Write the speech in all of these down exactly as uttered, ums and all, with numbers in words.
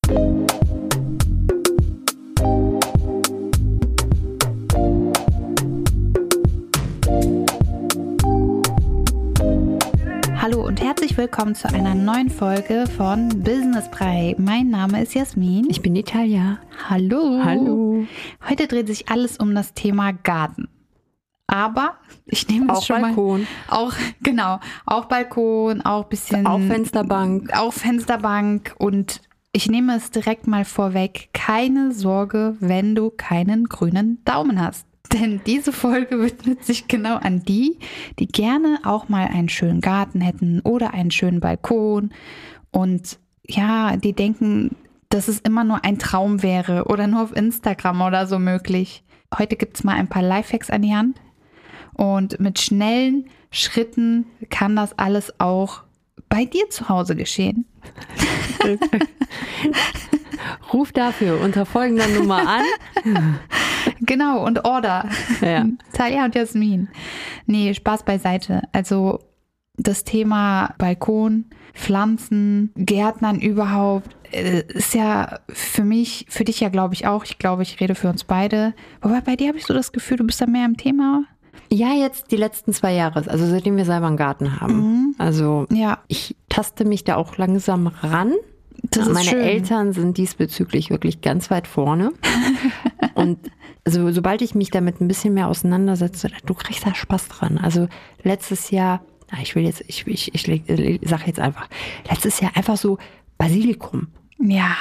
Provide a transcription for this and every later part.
Hallo und herzlich willkommen zu einer neuen Folge von Business Brei. Mein Name ist Jasmin. Ich bin Italia. Hallo. Hallo. Heute dreht sich alles um das Thema Garten. Aber ich nehme das auch schon Balkon. mal. Auch genau, auch Balkon, auch bisschen. Auch Fensterbank. Auch Fensterbank. Und ich nehme es direkt mal vorweg. Keine Sorge, wenn du keinen grünen Daumen hast. Denn diese Folge widmet sich genau an die, die gerne auch mal einen schönen Garten hätten oder einen schönen Balkon. Und ja, die denken, dass es immer nur ein Traum wäre oder nur auf Instagram oder so möglich. Heute gibt es mal ein paar Lifehacks an die Hand. Und mit schnellen Schritten kann das alles auch bei dir zu Hause geschehen. Ruf dafür unter folgender Nummer an. Genau, und Order. Ja. Talia und Jasmin. Nee, Spaß beiseite. Also das Thema Balkon, Pflanzen, Gärtnern überhaupt, ist ja für mich, für dich ja glaube ich auch. Ich glaube, ich rede für uns beide. Wobei bei dir habe ich so das Gefühl, du bist da mehr im Thema. Ja, jetzt die letzten zwei Jahre, also seitdem wir selber einen Garten haben. Mhm. Also ja. Ich taste mich da auch langsam ran. Das ist Meine schön. Eltern sind diesbezüglich wirklich ganz weit vorne. Und also, sobald ich mich damit ein bisschen mehr auseinandersetze, du kriegst da Spaß dran. Also letztes Jahr, ich will jetzt, ich, ich, ich, ich sage jetzt einfach, letztes Jahr einfach so Basilikum. Ja.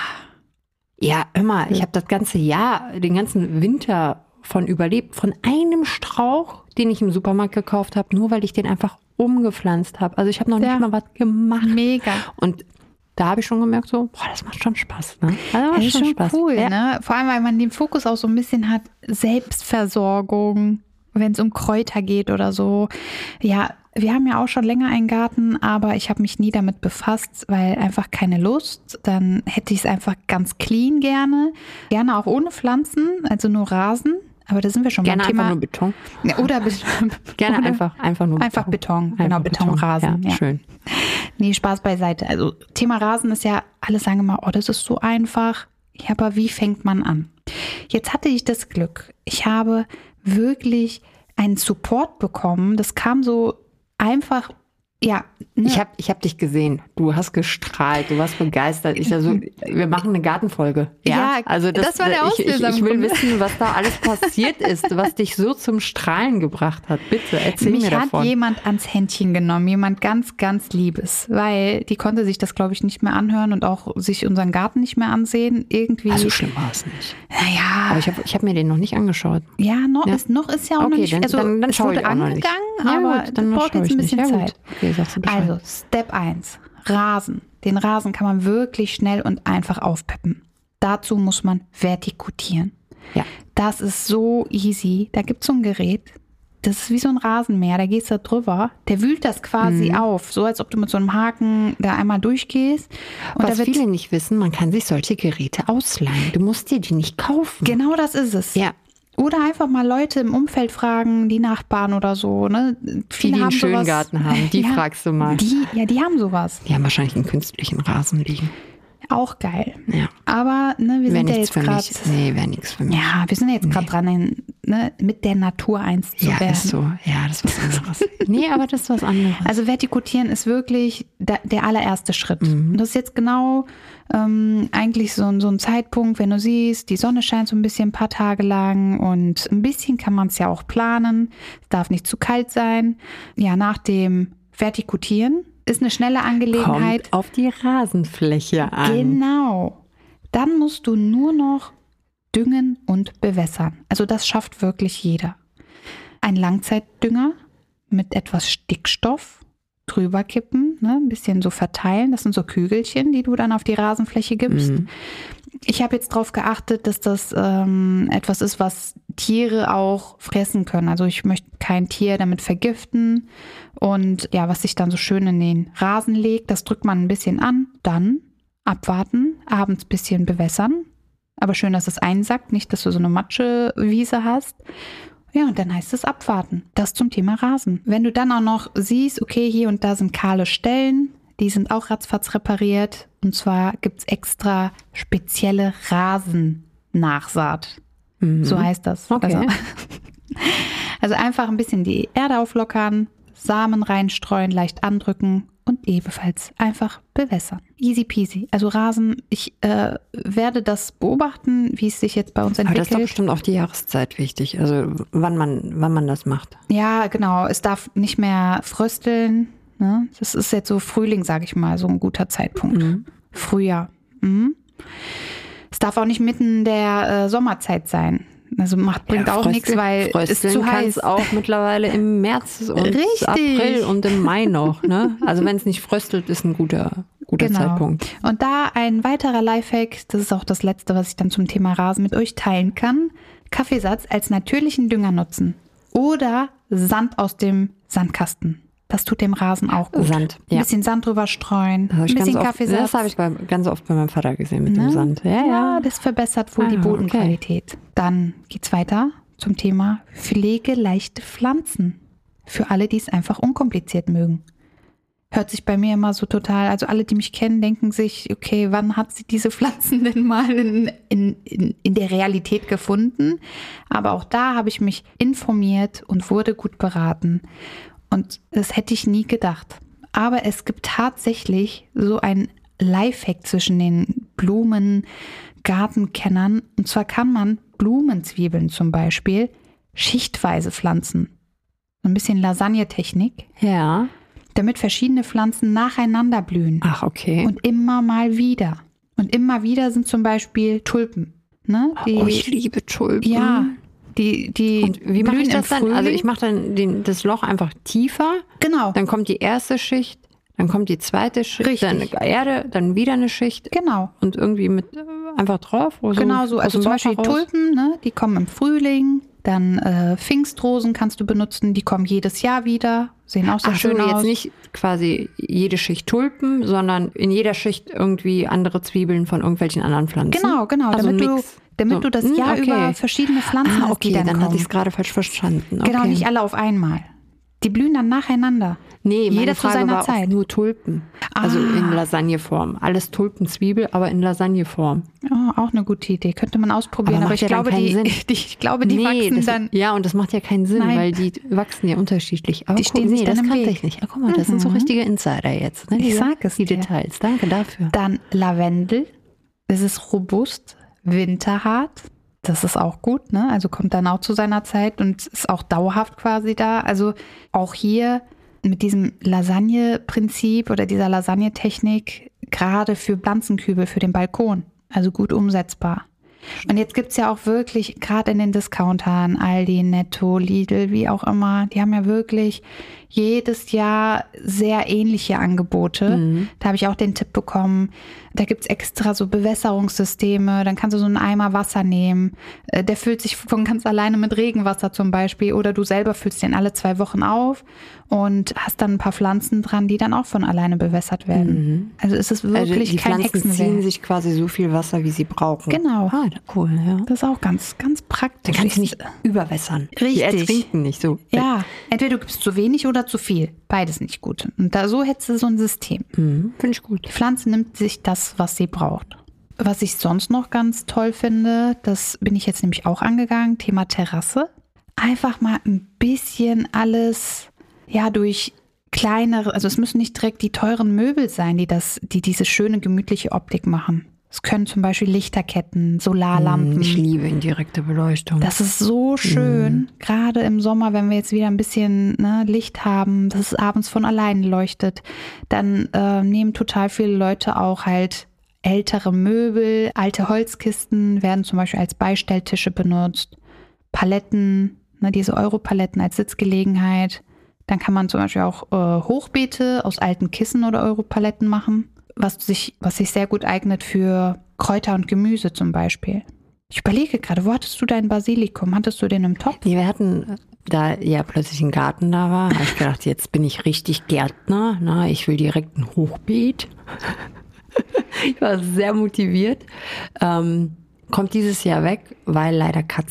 Ja, hör mal, ich habe das ganze Jahr, den ganzen Winter von überlebt, von einem Strauch, den ich im Supermarkt gekauft habe, nur weil ich den einfach umgepflanzt habe. Also ich habe noch ja. nicht mal was gemacht. Mega. Und da habe ich schon gemerkt, so, boah, das macht schon Spaß. Ne? Also das ist schon Spaß. Cool, ja. ne? Vor allem, weil man den Fokus auch so ein bisschen hat, Selbstversorgung, wenn es um Kräuter geht oder so. Ja, wir haben ja auch schon länger einen Garten, aber ich habe mich nie damit befasst, weil einfach keine Lust. Dann hätte ich es einfach ganz clean gerne. Gerne auch ohne Pflanzen, also nur Rasen. Aber da sind wir schon gerne beim Thema. Gerne einfach nur Beton. Ja, oder Be- gerne oder einfach, einfach nur Beton. Einfach Beton, genau, Betonrasen. Ja, ja. Schön. Nee, Spaß beiseite. Also Thema Rasen ist ja, alle sagen immer, oh, das ist so einfach. Ja, aber wie fängt man an? Jetzt hatte ich das Glück. Ich habe wirklich einen Support bekommen. Das kam so einfach, ja. Ne? Ich habe ich hab dich gesehen. Du hast gestrahlt, du warst begeistert. Ich also, wir machen eine Gartenfolge. Ja, ja also das, das war der Auslöser. Ich, ich, ich will wissen, was da alles passiert ist, was dich so zum Strahlen gebracht hat. Bitte, erzähl Mich mir davon. Mich hat jemand ans Händchen genommen, jemand ganz, ganz Liebes, weil die konnte sich das, glaube ich, nicht mehr anhören und auch sich unseren Garten nicht mehr ansehen. Irgendwie. Also schlimm war es nicht. Naja. Aber ich habe ich hab mir den noch nicht angeschaut. Ja, noch, ja. Ist, noch ist ja auch okay, noch nicht, dann, also dann, dann es wurde ich auch angegangen, ja, aber gut, dann das braucht jetzt ein bisschen ja, Zeit. Okay, sagst du Bescheid. Also, Step eins, Rasen. Den Rasen kann man wirklich schnell und einfach aufpeppen. Dazu muss man vertikutieren. Ja. Das ist so easy. Da gibt es so ein Gerät, das ist wie so ein Rasenmäher, da gehst du drüber, der wühlt das quasi mhm. auf, so als ob du mit so einem Haken da einmal durchgehst. Und was da viele nicht wissen, man kann sich solche Geräte ausleihen. Du musst dir die nicht kaufen. Genau das ist es. Ja. Oder einfach mal Leute im Umfeld fragen, die Nachbarn oder so. Ne? Viele die, die einen schönen sowas, Garten haben, die ja, fragst du mal. Die, ja, die haben sowas. Die haben wahrscheinlich einen künstlichen Rasen liegen. Auch geil. Ja. Aber ne, wir wär sind ja jetzt gerade. Nee, wäre nichts für mich. Ja, wir sind ja jetzt gerade nee. dran, in, ne, mit der Natur eins zu ja, werden. Ja, ist so. Ja, das ist was anderes. Nee, aber das ist was anderes. Also vertikutieren ist wirklich der, der allererste Schritt. Mhm. Und das ist jetzt genau ähm, eigentlich so, so ein Zeitpunkt, wenn du siehst, die Sonne scheint so ein bisschen ein paar Tage lang und ein bisschen kann man es ja auch planen. Es darf nicht zu kalt sein. Ja, nach dem Vertikutieren ist eine schnelle Angelegenheit. Kommt auf die Rasenfläche an. Genau. Dann musst du nur noch düngen und bewässern. Also das schafft wirklich jeder. Ein Langzeitdünger mit etwas Stickstoff drüber kippen, ne, ein bisschen so verteilen. Das sind so Kügelchen, die du dann auf die Rasenfläche gibst. Mhm. Ich habe jetzt darauf geachtet, dass das ähm, etwas ist, was Tiere auch fressen können. Also ich möchte kein Tier damit vergiften. Und ja, was sich dann so schön in den Rasen legt, das drückt man ein bisschen an. Dann abwarten, abends ein bisschen bewässern. Aber schön, dass es einsackt, nicht, dass du so eine Matschewiese hast. Ja, und dann heißt es abwarten. Das zum Thema Rasen. Wenn du dann auch noch siehst, okay, hier und da sind kahle Stellen, die sind auch ratzfatz repariert. Und zwar gibt es extra spezielle Rasennachsaat. Mhm. So heißt das. Okay. Also, also einfach ein bisschen die Erde auflockern, Samen reinstreuen, leicht andrücken und ebenfalls einfach bewässern. Easy peasy. Also Rasen, ich äh, werde das beobachten, wie es sich jetzt bei uns entwickelt. Aber das ist doch bestimmt auch die Jahreszeit wichtig, also wann man, wann man das macht. Ja, genau. Es darf nicht mehr frösteln. Ne? Das ist jetzt so Frühling, sage ich mal, so ein guter Zeitpunkt. Mhm. Frühjahr. Mhm. Es darf auch nicht mitten der äh, Sommerzeit sein. Also macht, bringt ja, auch nichts, weil es ist zu heiß. Auch mittlerweile im März und Richtig. April und im Mai noch. Ne? Also wenn es nicht fröstelt, ist ein guter, guter genau. Zeitpunkt. Und da ein weiterer Lifehack, das ist auch das Letzte, was ich dann zum Thema Rasen mit euch teilen kann. Kaffeesatz als natürlichen Dünger nutzen. Oder Sand aus dem Sandkasten. Das tut dem Rasen auch gut. Sand, ja. Ein bisschen Sand drüber streuen, ein bisschen oft, Kaffeesatz. Das habe ich bei, ganz oft bei meinem Vater gesehen mit ne? dem Sand. Ja, ja, ja, das verbessert wohl ah, die Bodenqualität. Okay. Dann geht's weiter zum Thema pflegeleichte Pflanzen. Für alle, die es einfach unkompliziert mögen. Hört sich bei mir immer so total, also alle, die mich kennen, denken sich, okay, wann hat sie diese Pflanzen denn mal in, in, in, in der Realität gefunden? Aber auch da habe ich mich informiert und wurde gut beraten. Und das hätte ich nie gedacht. Aber es gibt tatsächlich so ein Lifehack zwischen den Blumengartenkennern. Und zwar kann man Blumenzwiebeln zum Beispiel schichtweise pflanzen. So ein bisschen Lasagne-Technik. Ja. Damit verschiedene Pflanzen nacheinander blühen. Ach, okay. Und immer mal wieder. Und immer wieder sind zum Beispiel Tulpen. Ne? Die, oh, ich liebe Tulpen. Ja. Die, die und wie mache ich das dann? Frühling. Also ich mache dann den, das Loch einfach tiefer. Genau. Dann kommt die erste Schicht, dann kommt die zweite Schicht, Richtig. dann Erde, dann wieder eine Schicht. Genau. Und irgendwie mit einfach drauf. Oder genau so. Also zum Beispiel raus. Tulpen, ne? Die kommen im Frühling. Dann äh, Pfingstrosen kannst du benutzen, die kommen jedes Jahr wieder, sehen auch sehr Ach schön so, aus. jetzt nicht quasi jede Schicht Tulpen, sondern in jeder Schicht irgendwie andere Zwiebeln von irgendwelchen anderen Pflanzen. Genau, genau, also damit du damit so, du das Jahr okay. über verschiedene Pflanzen ah, hast, okay, die dann, dann kommen. hatte ich es gerade falsch verstanden. Okay. Genau, nicht alle auf einmal. Die blühen dann nacheinander. Nee, meine jeder Frage zu seiner war Zeit. Auch nur Tulpen. Also ah. in Lasagneform. Alles Tulpenzwiebel, aber in Lasagneform. Oh, auch eine gute Idee. Könnte man ausprobieren. Aber, aber ich, ja glaube, die, Sinn. die, ich glaube, die nee, wachsen das, dann... Ja, und das macht ja keinen Sinn, Nein. weil die wachsen ja unterschiedlich. Aber die guck, stehen nee, sich das dann im kannte Weg. ich nicht. Ja, guck mal, das mhm. sind so richtige Insider jetzt. Ne? Ich Die, sag es Die dir. Details. Danke dafür. Dann Lavendel. Das ist robust, winterhart. Das ist auch gut, ne? Also kommt dann auch zu seiner Zeit und ist auch dauerhaft quasi da. Also auch hier mit diesem Lasagne-Prinzip oder dieser Lasagne-Technik gerade für Pflanzenkübel, für den Balkon. Also gut umsetzbar. Und jetzt gibt es ja auch wirklich, gerade in den Discountern, Aldi, Netto, Lidl, wie auch immer, die haben ja wirklich jedes Jahr sehr ähnliche Angebote. Mhm. Da habe ich auch den Tipp bekommen, da gibt es extra so Bewässerungssysteme, dann kannst du so einen Eimer Wasser nehmen, der füllt sich von ganz alleine mit Regenwasser zum Beispiel oder du selber füllst den alle zwei Wochen auf und hast dann ein paar Pflanzen dran, die dann auch von alleine bewässert werden. Mhm. Also es ist wirklich also die kein Pflanzen Hexenwerk. ziehen sich quasi so viel Wasser, wie sie brauchen. Genau. Ah, cool, ja. Das ist auch ganz, ganz praktisch. Dann kannst du nicht überwässern. Richtig. Die ertrinken nicht so. Ja, entweder du gibst zu wenig oder zu viel. Beides nicht gut. Und da so hättest du so ein System. Mhm, finde ich gut. Die Pflanze nimmt sich das, was sie braucht. Was ich sonst noch ganz toll finde, das bin ich jetzt nämlich auch angegangen, Thema Terrasse. Einfach mal ein bisschen alles, ja, durch kleinere, also es müssen nicht direkt die teuren Möbel sein, die das, die diese schöne, gemütliche Optik machen. Es können zum Beispiel Lichterketten, Solarlampen. Ich liebe indirekte Beleuchtung. Das ist so schön, mm. gerade im Sommer, wenn wir jetzt wieder ein bisschen ne, Licht haben, dass es abends von allein leuchtet, dann äh, nehmen total viele Leute auch halt ältere Möbel, alte Holzkisten werden zum Beispiel als Beistelltische benutzt, Paletten, ne, diese Europaletten als Sitzgelegenheit. Dann kann man zum Beispiel auch äh, Hochbeete aus alten Kissen oder Europaletten machen. Was sich, was sich sehr gut eignet für Kräuter und Gemüse zum Beispiel. Ich überlege gerade, wo hattest du dein Basilikum? Hattest du den im Topf? Nee, wir hatten, da ja plötzlich ein Garten da war, habe ich gedacht, jetzt bin ich richtig Gärtner. Na, ich will direkt ein Hochbeet. Ich war sehr motiviert. Ähm, kommt dieses Jahr weg, weil leider Katzen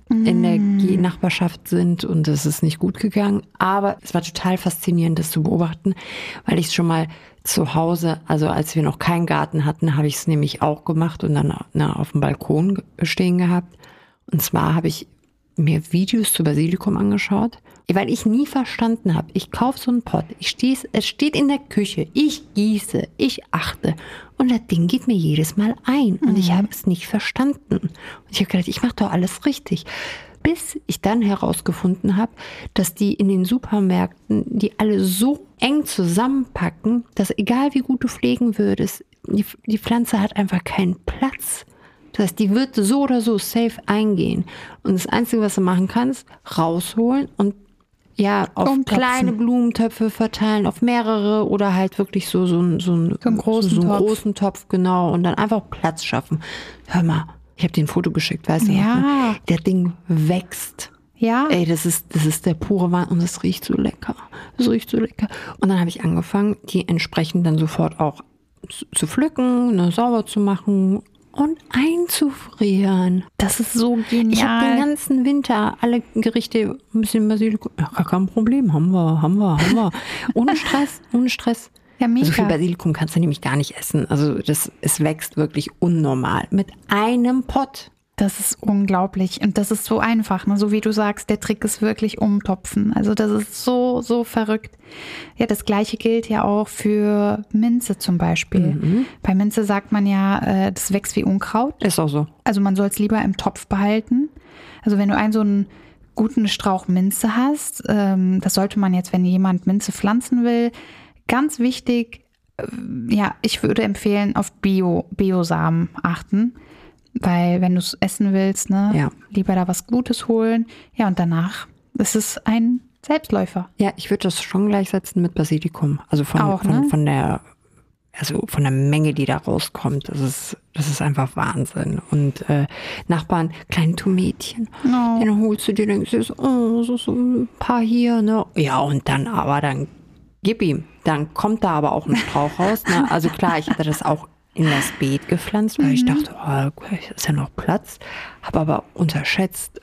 mm. in der Ge- Nachbarschaft sind und es ist nicht gut gegangen. Aber es war total faszinierend, das zu beobachten, weil ich es schon mal zu Hause, also als wir noch keinen Garten hatten, habe ich es nämlich auch gemacht und dann na, auf dem Balkon stehen gehabt. Und zwar habe ich mir Videos zu Basilikum angeschaut, weil ich nie verstanden habe. Ich kaufe so einen Pott, ich steh's, es steht in der Küche, ich gieße, ich achte und das Ding geht mir jedes Mal ein und mhm. ich habe es nicht verstanden. Und ich habe gedacht, ich mache doch alles richtig. Bis ich dann herausgefunden habe, dass die in den Supermärkten die alle so eng zusammenpacken, dass egal wie gut du pflegen würdest, die, die Pflanze hat einfach keinen Platz. Das heißt, die wird so oder so safe eingehen. Und das Einzige, was du machen kannst, rausholen und ja, auf Umtopfen. Kleine Blumentöpfe verteilen, auf mehrere oder halt wirklich so, so, so, einen, so einen großen, so einen Topf. großen Topf, genau. Und dann einfach Platz schaffen. Hör mal, ich habe dir ein Foto geschickt, weißt du ja. noch? Ne? Der Ding wächst. Ja. Ey, das ist, das ist der pure Wahnsinn und es riecht so lecker. Es riecht so lecker. Und dann habe ich angefangen, die entsprechend dann sofort auch zu, zu pflücken, ne, sauber zu machen und einzufrieren. Das ist so genial. Ich habe den ganzen Winter alle Gerichte ein bisschen Basilikum. Ja, gar kein Problem. Haben wir, haben wir, haben wir. Ohne Stress, ohne Stress. Ja, mega. So viel Basilikum kannst du nämlich gar nicht essen. Also das, es wächst wirklich unnormal. Mit einem Pott. Das ist unglaublich. Und das ist so einfach, ne? So wie du sagst, der Trick ist wirklich umtopfen. Also das ist so, so verrückt. Ja, das Gleiche gilt ja auch für Minze zum Beispiel. Mhm. Bei Minze sagt man ja, äh, das wächst wie Unkraut. Ist auch so. Also man soll es lieber im Topf behalten. Also wenn du einen so einen guten Strauch Minze hast, ähm, das sollte man jetzt, wenn jemand Minze pflanzen will, ganz wichtig, äh, ja, ich würde empfehlen, auf Bio, Biosamen achten. Weil wenn du es essen willst, ne, ja. lieber da was Gutes holen. Ja, und danach ist es ein Selbstläufer. Ja, ich würde das schon gleichsetzen mit Basilikum. Also von, Auch, von, ne? von der, also von der Menge, die da rauskommt. Das ist, das ist einfach Wahnsinn. Und äh, Nachbarn, kleine Tomätchen. Oh. Den holst du dir, denkst du, oh, so, so ein paar hier, ne? Ja, und dann aber, dann gib ihm. Dann kommt da aber auch ein Strauch raus. Ne? Also klar, ich hatte das auch in das Beet gepflanzt, weil mhm. ich dachte, oh, ist ja noch Platz. Habe aber unterschätzt,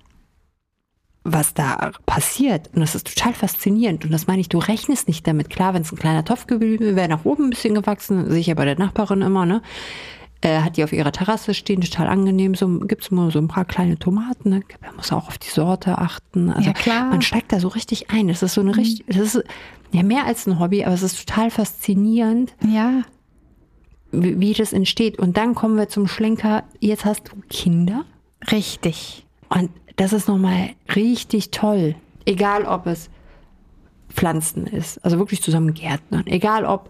was da passiert. Und das ist total faszinierend. Und das meine ich, du rechnest nicht damit. Klar, wenn es ein kleiner Topf gewesen wäre, nach oben ein bisschen gewachsen, sehe ich ja bei der Nachbarin immer, ne? Äh, hat die auf ihrer Terrasse stehen, total angenehm. So gibt es immer so ein paar kleine Tomaten. Ne? Man muss auch auf die Sorte achten. Also ja, klar. Man steigt da so richtig ein. Das ist so eine mhm. richtig, das ist ja mehr als ein Hobby, aber es ist total faszinierend. Ja. Wie, wie das entsteht. Und dann kommen wir zum Schlenker. Jetzt hast du Kinder. Richtig. Und das ist nochmal richtig toll. Egal, ob es Pflanzen ist, also wirklich zusammen gärtnern. Egal, ob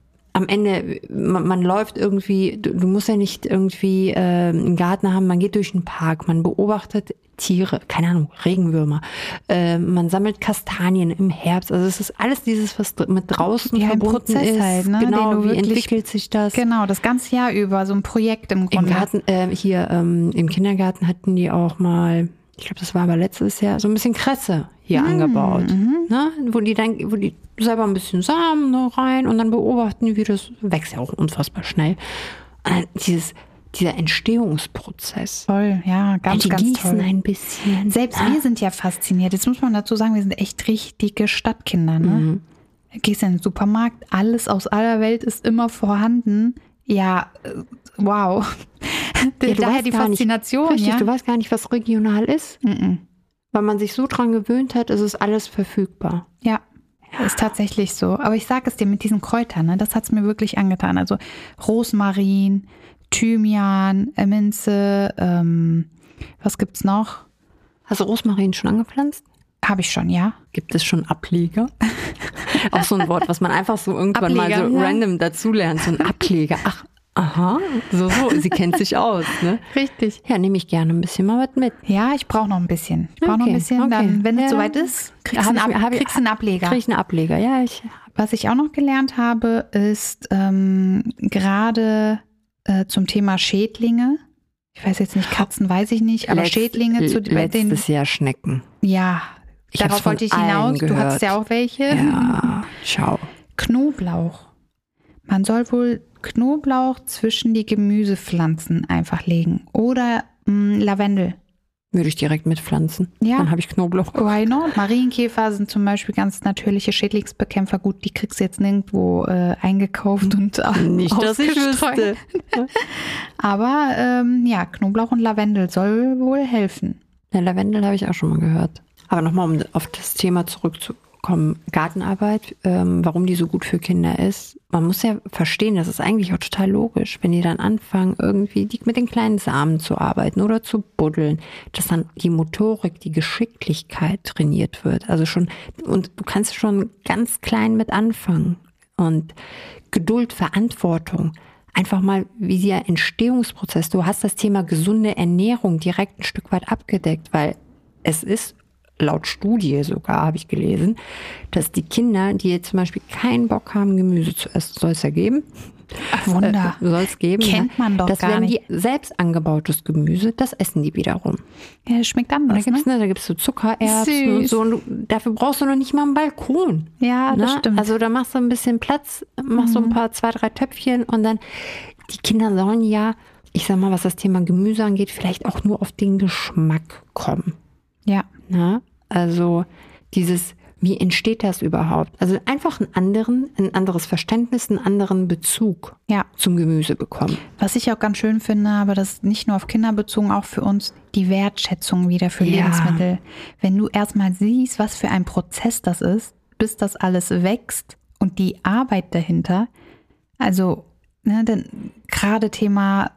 am Ende, man, man läuft irgendwie, du, du musst ja nicht irgendwie äh, einen Garten haben, man geht durch einen Park, man beobachtet Tiere, keine Ahnung, Regenwürmer, äh, man sammelt Kastanien im Herbst, also es ist alles dieses, was mit draußen ja, verbunden Prozess ist. Halt, ne? Genau, wie wirklich, entwickelt sich das? Genau, das ganze Jahr über, so ein Projekt im Grunde. Im Garten, äh, hier ähm, im Kindergarten hatten die auch mal, ich glaube, das war aber letztes Jahr, so ein bisschen Kresse hier mmh, angebaut. Mhm. Ne? Wo die dann, wo die selber ein bisschen Samen noch rein und dann beobachten, wie das wächst ja auch unfassbar schnell. Und dieses, dieser Entstehungsprozess. Toll, ja, ganz, die ganz gießen toll. ein bisschen. Selbst ja. wir sind ja fasziniert. Jetzt muss man dazu sagen, wir sind echt richtige Stadtkinder. Ne? Mhm. Du gehst in den Supermarkt, alles aus aller Welt ist immer vorhanden. Ja, wow. Ja, daher die Faszination. Nicht, richtig, ja? du weißt gar nicht, was regional ist. Mhm. Weil man sich so dran gewöhnt hat, ist es alles verfügbar. Ja, ja, ist tatsächlich so. Aber ich sage es dir mit diesen Kräutern, ne, das hat es mir wirklich angetan. Also Rosmarin, Thymian, Minze, ähm, was gibt's noch? Hast du Rosmarin schon angepflanzt? Habe ich schon, ja. Gibt es schon Ableger? Auch so ein Wort, was man einfach so irgendwann Ableger, mal so ja. random dazulernt. So ein Ableger. Ach, aha, so, so. Sie kennt sich aus, ne? Richtig. Ja, nehme ich gerne ein bisschen mal was mit. Ja, ich brauche noch ein bisschen. Ich brauche okay, noch ein bisschen. Okay. Dann, wenn ja. es soweit ist, kriegst du einen, Ab- kriegst einen Ableger. Krieg ich einen Ableger, ja. Ich Was ich auch noch gelernt habe, ist ähm, gerade äh, zum Thema Schädlinge. Ich weiß jetzt nicht, Katzen weiß ich nicht, aber Letzt, Schädlinge zu den. Letztes Jahr Schnecken. Ja, ich darauf wollte ich hinaus. Gehört. Du hattest ja auch welche. Ja, schau. Knoblauch. Man soll wohl Knoblauch zwischen die Gemüsepflanzen einfach legen. Oder mh, Lavendel. Würde ich direkt mitpflanzen. Ja. Dann habe ich Knoblauch. Why not? Marienkäfer sind zum Beispiel ganz natürliche Schädlingsbekämpfer. Gut, die kriegst du jetzt nirgendwo äh, eingekauft und äh, Nicht, dass ich ausgestreut. wüsste. Aber ähm, ja, Knoblauch und Lavendel soll wohl helfen. Ja, Lavendel habe ich auch schon mal gehört. Aber nochmal, um auf das Thema zurückzukommen. Gartenarbeit, ähm, warum die so gut für Kinder ist. Man muss ja verstehen, das ist eigentlich auch total logisch, wenn die dann anfangen, irgendwie die, mit den kleinen Samen zu arbeiten oder zu buddeln, dass dann die Motorik, die Geschicklichkeit trainiert wird. Also schon, und du kannst schon ganz klein mit anfangen. Und Geduld, Verantwortung, einfach mal, wie der Entstehungsprozess, du hast das Thema gesunde Ernährung direkt ein Stück weit abgedeckt, weil es ist laut Studie sogar, habe ich gelesen, dass die Kinder, die jetzt zum Beispiel keinen Bock haben, Gemüse zu essen, soll es ja geben. Ach, Wunder. Äh, soll es geben. Kennt ja. man doch das gar werden nicht. Die selbst angebautes Gemüse, das essen die wiederum. Ja, das schmeckt Und da anders, gibt's, ne? ne, da gibt's so Zuckererbsen und Süß. so. Und du, dafür brauchst du noch nicht mal einen Balkon. Ja, das Ne? stimmt. Also da machst du ein bisschen Platz, machst so ein paar, zwei, drei Töpfchen und dann, die Kinder sollen ja, ich sag mal, was das Thema Gemüse angeht, vielleicht auch nur auf den Geschmack kommen. Ja. Na, also dieses, wie entsteht das überhaupt? Also einfach einen anderen, ein anderes Verständnis, einen anderen Bezug Ja. zum Gemüse bekommen. Was ich auch ganz schön finde, aber das ist nicht nur auf Kinder bezogen, auch für uns, die Wertschätzung wieder für Ja. Lebensmittel. Wenn du erstmal siehst, was für ein Prozess das ist, bis das alles wächst und die Arbeit dahinter, also ne, denn gerade Thema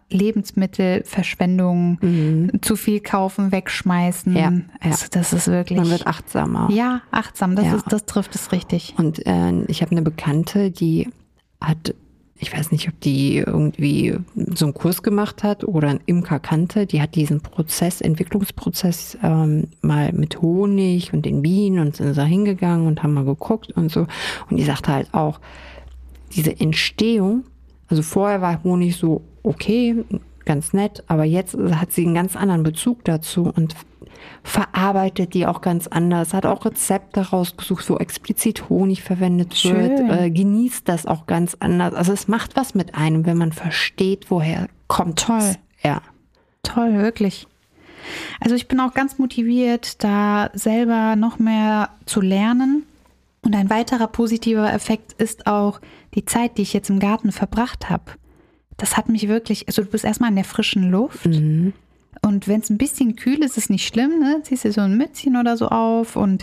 Lebensmittelverschwendung, Mhm. zu viel kaufen, wegschmeißen, Ja, also das ist wirklich... Man wird achtsamer. Ja, achtsam, das, Ja. ist, das trifft es richtig. Und äh, ich habe eine Bekannte, die hat, ich weiß nicht, ob die irgendwie so einen Kurs gemacht hat oder einen Imker kannte, die hat diesen Prozess, Entwicklungsprozess ähm, mal mit Honig und den Bienen und sind da hingegangen und haben mal geguckt und so. Und die sagte halt auch, diese Entstehung, also vorher war Honig so okay, ganz nett, aber jetzt hat sie einen ganz anderen Bezug dazu und verarbeitet die auch ganz anders, hat auch Rezepte rausgesucht, wo explizit Honig verwendet wird, Schön. äh, genießt das auch ganz anders. Also es macht was mit einem, wenn man versteht, woher kommt Toll. es. Ja. Toll, wirklich. Also ich bin auch ganz motiviert, da selber noch mehr zu lernen. Und ein weiterer positiver Effekt ist auch die Zeit, die ich jetzt im Garten verbracht habe. Das hat mich wirklich, also du bist erstmal in der frischen Luft. Mhm. Und wenn es ein bisschen kühl ist, ist es nicht schlimm, ne? Ziehst dir so ein Mützchen oder so auf und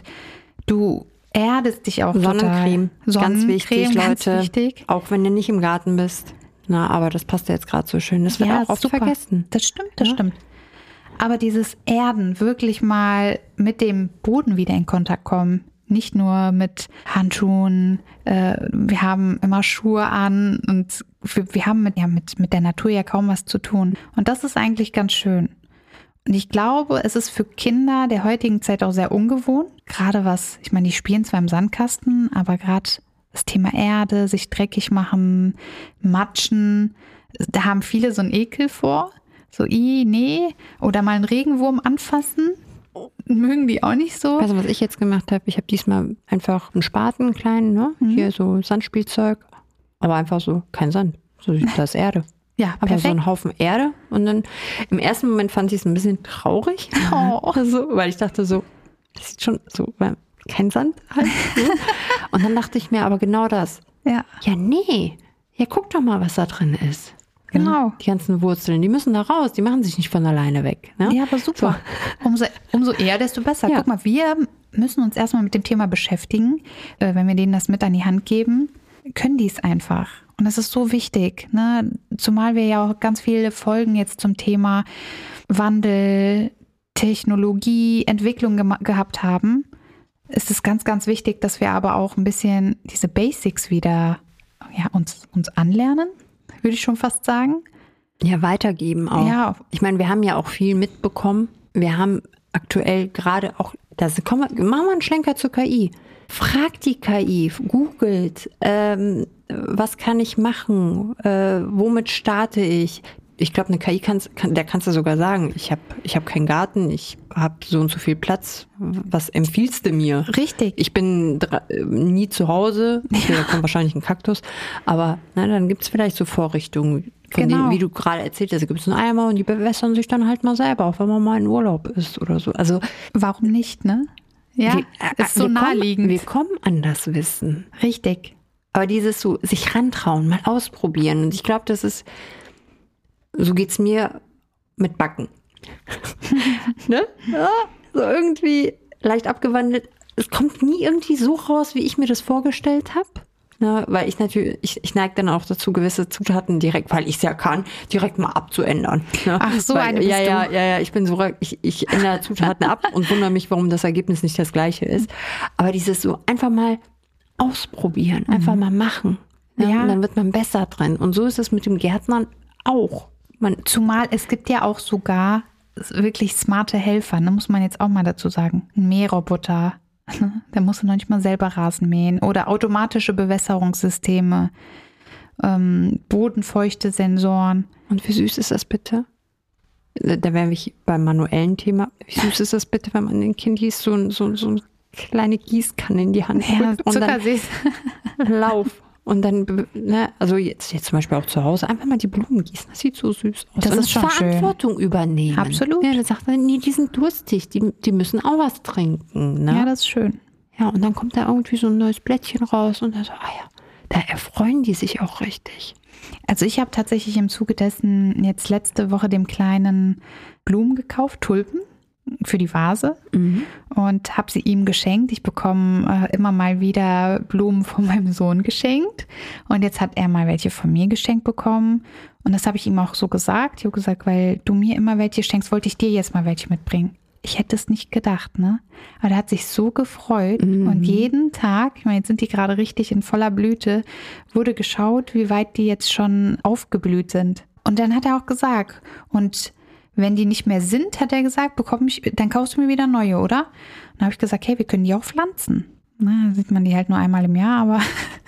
du erdest dich auch Sonnencreme, total. ganz wichtig, ganz Leute. wichtig. Auch wenn du nicht im Garten bist. Na, aber das passt ja jetzt gerade so schön. Das wird Ja, auch oft super. vergessen. Das stimmt, das Ja. stimmt. Aber dieses Erden, wirklich mal mit dem Boden wieder in Kontakt kommen. Nicht nur mit Handschuhen, äh, wir haben immer Schuhe an und wir, wir haben mit, ja, mit, mit der Natur ja kaum was zu tun. Und das ist eigentlich ganz schön. Und ich glaube, es ist für Kinder der heutigen Zeit auch sehr ungewohnt. Gerade was, ich meine, die spielen zwar im Sandkasten, aber gerade das Thema Erde, sich dreckig machen, matschen, da haben viele so einen Ekel vor. So, i, nee. Oder mal einen Regenwurm anfassen. Mögen die auch nicht so. Also was ich jetzt gemacht habe, ich habe diesmal einfach einen Spaten, einen kleinen, ne? Mhm. Hier so Sandspielzeug, aber einfach so kein Sand, so das ist Erde. Ja, Aber so perfekt. ein Haufen Erde und dann im ersten Moment fand ich es ein bisschen traurig, Oh. also, weil ich dachte so, das sieht schon so, weil kein Sand halt. Ne? Und dann dachte ich mir aber genau das. Ja, Ja, nee, ja guck doch mal, was da drin ist. Genau. Ne? Die ganzen Wurzeln, die müssen da raus, die machen sich nicht von alleine weg. Ne? ja, aber super. Umso, umso eher, desto besser. Ja. Guck mal, wir müssen uns erstmal mit dem Thema beschäftigen. Äh, wenn wir denen das mit an die Hand geben, können die es einfach. Und das ist so wichtig, ne? Zumal wir ja auch ganz viele Folgen jetzt zum Thema Wandel, Technologie, Entwicklung gema- gehabt haben. Ist es ganz, ganz wichtig, dass wir aber auch ein bisschen diese Basics wieder ja, uns, uns anlernen, würde ich schon fast sagen. Ja, weitergeben auch. Ja. Ich meine, wir haben ja auch viel mitbekommen. Wir haben aktuell gerade auch, das, komm, machen wir einen Schlenker zur K I. Fragt die K I, googelt, ähm, was kann ich machen, äh, womit starte ich? Ich glaube, eine K I kann's, kann, der kannst du sogar sagen, ich habe ich hab keinen Garten, ich habe so und so viel Platz, was empfiehlst du mir? Richtig. Ich bin dra- äh, nie zu Hause, okay, da kommt wahrscheinlich ein Kaktus, aber na, dann gibt's vielleicht so Vorrichtungen, Von Genau. denen, wie du gerade erzählt hast, da gibt es einen Eimer und die bewässern sich dann halt mal selber, auch wenn man mal in Urlaub ist oder so. Also Warum nicht, ne? Ja, wir, äh, ist so wir naheliegend. Kommen, wir kommen an das Wissen. Richtig. Aber dieses so, sich rantrauen, mal ausprobieren. Und ich glaube, das ist, so geht's mir mit Backen. Ne? Ja, so irgendwie leicht abgewandelt. Es kommt nie irgendwie so raus, wie ich mir das vorgestellt habe. Ne? Weil ich natürlich, ich, ich neige dann auch dazu, gewisse Zutaten direkt, weil ich es ja kann, direkt mal abzuändern. Ne? Ach, so weil, eine bist ja, ja, du. ja, ja, ich bin so, ich, ich ändere Zutaten ab und wundere mich, warum das Ergebnis nicht das gleiche ist. Aber dieses so einfach mal ausprobieren, einfach mal machen. Ne? Ja. Und dann wird man besser drin. Und so ist es mit dem Gärtnern auch. Man, Zumal es gibt ja auch sogar wirklich smarte Helfer, ne, muss man jetzt auch mal dazu sagen. Ein Mähroboter, ne, der muss noch nicht mal selber Rasen mähen. Oder automatische Bewässerungssysteme, ähm, bodenfeuchte Sensoren. und wie süß ist das bitte? Da wäre ich beim manuellen Thema. Wie süß ist das bitte, wenn man den Kindis so, so, so eine kleine Gießkanne in die Hand Ja, drückt und dann zuckersüß. Lauf. Und dann, ne, also jetzt, jetzt zum Beispiel auch zu Hause, einfach mal die Blumen gießen. Das sieht so süß aus. Das und ist schon Verantwortung schön. übernehmen. Absolut. Ja, dann sagt man, nee, die sind durstig, die, die müssen auch was trinken. Ne? Ja, das ist schön. Ja, und dann kommt da irgendwie so ein neues Blättchen raus und dann so, ah ja, da erfreuen die sich auch richtig. Also ich habe tatsächlich im Zuge dessen jetzt letzte Woche dem Kleinen Blumen gekauft, Tulpen für die Vase, Mhm. und habe sie ihm geschenkt. Ich bekomme äh, immer mal wieder Blumen von meinem Sohn geschenkt und jetzt hat er mal welche von mir geschenkt bekommen und das habe ich ihm auch so gesagt. Ich habe gesagt, weil du mir immer welche schenkst, wollte ich dir jetzt mal welche mitbringen. Ich hätte es nicht gedacht, ne? Aber der hat sich so gefreut Mhm. und jeden Tag, ich meine, jetzt sind die gerade richtig in voller Blüte, wurde geschaut, wie weit die jetzt schon aufgeblüht sind. Und dann hat er auch gesagt, und wenn die nicht mehr sind, hat er gesagt, bekomm ich, dann kaufst du mir wieder neue, oder? Und dann habe ich gesagt, hey, wir können die auch pflanzen. Na, dann sieht man die halt nur einmal im Jahr, aber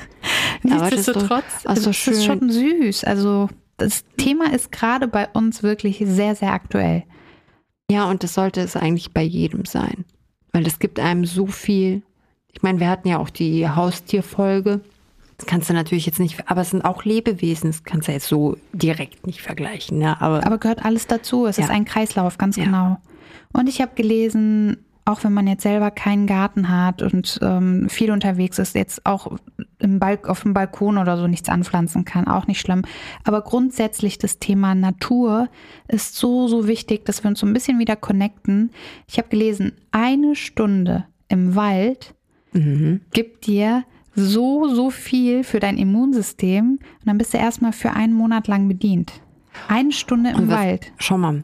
Aber das ist doch- nichtsdestotrotz ach so das ist schön. schon süß. Also das Thema ist gerade bei uns wirklich sehr, sehr aktuell. Ja, und das sollte es eigentlich bei jedem sein. Weil es gibt einem so viel. Ich meine, wir hatten ja auch die Haustierfolge. Das kannst du natürlich jetzt nicht, aber es sind auch Lebewesen. Das kannst du jetzt so direkt nicht vergleichen. Ne? Aber, Aber gehört alles dazu. Es Ja. ist ein Kreislauf, ganz Ja. genau. Und ich habe gelesen, auch wenn man jetzt selber keinen Garten hat und ähm, viel unterwegs ist, jetzt auch im Balk- auf dem Balkon oder so nichts anpflanzen kann, auch nicht schlimm. Aber grundsätzlich das Thema Natur ist so, so wichtig, dass wir uns so ein bisschen wieder connecten. Ich habe gelesen, eine Stunde im Wald mhm. gibt dir so, so viel für dein Immunsystem und dann bist du erstmal für einen Monat lang bedient. Eine Stunde im Und was- Wald. Schau mal.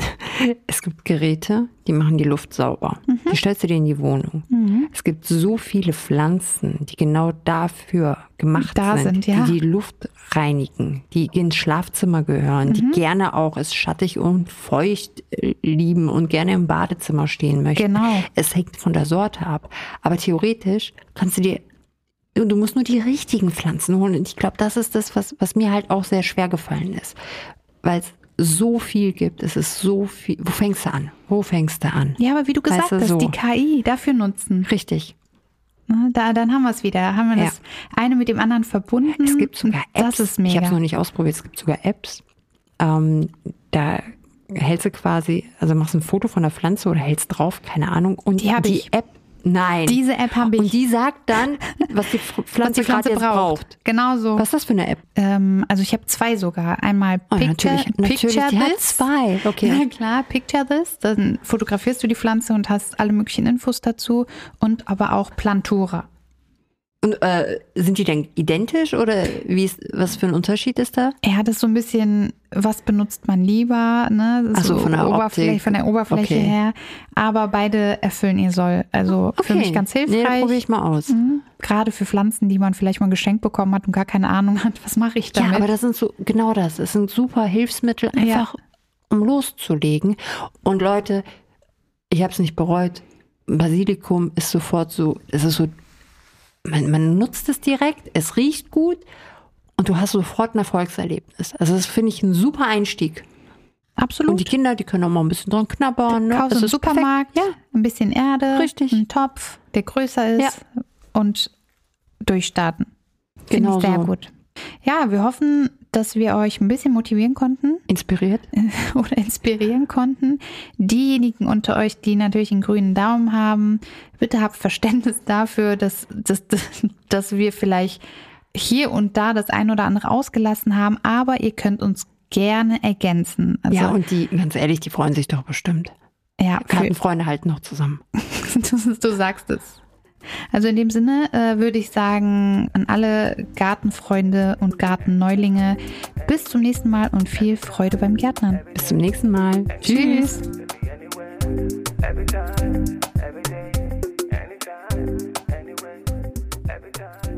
Es gibt Geräte, die machen die Luft sauber. Die stellst du dir in die Wohnung. Mhm. Es gibt so viele Pflanzen, die genau dafür gemacht Da sind, sind, ja. die die Luft reinigen, die ins Schlafzimmer gehören, die gerne auch es schattig und feucht äh, lieben und gerne im Badezimmer stehen möchten. Genau. Es hängt von der Sorte ab. Aber theoretisch kannst du dir, du musst nur die richtigen Pflanzen holen. Und ich glaube, das ist das, was, was mir halt auch sehr schwer gefallen ist. Weil es so viel gibt, es ist so viel. Wo fängst du an? Wo fängst du an? Ja, aber wie du gesagt Weißt du, hast, so. die K I dafür nutzen. Richtig. Ne, Da, dann haben wir es wieder. Haben wir Ja. das eine mit dem anderen verbunden. Es gibt sogar Apps. Das ist Ich habe es mega. noch nicht ausprobiert. Es gibt sogar Apps. Ähm, da hältst du quasi, also machst ein Foto von der Pflanze oder hältst drauf, keine Ahnung. Und Die hab die ich. App, nein. Diese App habe ich. Und die sagt dann, was die Pf- was Pflanze, die Pflanze gerade jetzt braucht. braucht. Genau so. Was ist das für eine App? Ähm, also ich habe zwei sogar. Einmal Oh, Picture, natürlich, natürlich, Picture die hat This. zwei. Okay. Ja klar, Picture This. Dann fotografierst du die Pflanze und hast alle möglichen Infos dazu. Und aber auch Plantura. Und äh, sind die denn identisch oder wie ist, was für ein Unterschied ist da? Ja, das ist so ein bisschen, was benutzt man lieber, ne? Ach so, von der Oberfläche, Optik. von der Oberfläche Okay. her. Aber beide erfüllen ihr Soll. Also für mich ganz Nee, hilfreich. dann probiere ich mal aus. Mhm. Gerade für Pflanzen, die man vielleicht mal geschenkt bekommen hat und gar keine Ahnung hat, was mache ich damit? Ja, aber das sind so, genau das. Es sind super Hilfsmittel, einfach um loszulegen. Und Leute, ich habe es nicht bereut. Basilikum ist sofort so, es ist so, man, man nutzt es direkt, es riecht gut und du hast sofort ein Erfolgserlebnis. Also das finde ich ein super Einstieg. Absolut. Und die Kinder, die können auch mal ein bisschen dran knabbern. Ne? Kaufst Das im ist Supermarkt, perfekt. ein bisschen Erde, Richtig. einen Topf, der größer ist und durchstarten. Finde Genau ich sehr so. gut. Ja, wir hoffen, dass wir euch ein bisschen motivieren konnten. Inspiriert? Oder inspirieren konnten. Diejenigen unter euch, die natürlich einen grünen Daumen haben, bitte habt Verständnis dafür, dass, dass, dass wir vielleicht hier und da das ein oder andere ausgelassen haben, aber ihr könnt uns gerne ergänzen. Also, ja, und die, ganz ehrlich, die freuen sich doch bestimmt. Ja, Gartenfreunde halten noch zusammen. du, du sagst es. Also in dem Sinne äh, würde ich sagen, an alle Gartenfreunde und Gartenneulinge, bis zum nächsten Mal und viel Freude beim Gärtnern. Bis zum nächsten Mal. Tschüss. Every time, every day, anytime, anyway, every time.